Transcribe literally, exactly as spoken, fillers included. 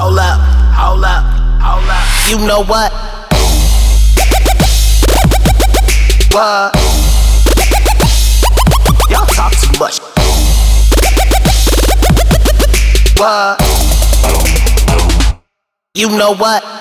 hold up, hold up, hold up. You know what? What? Y'all talk too much. What? You know what?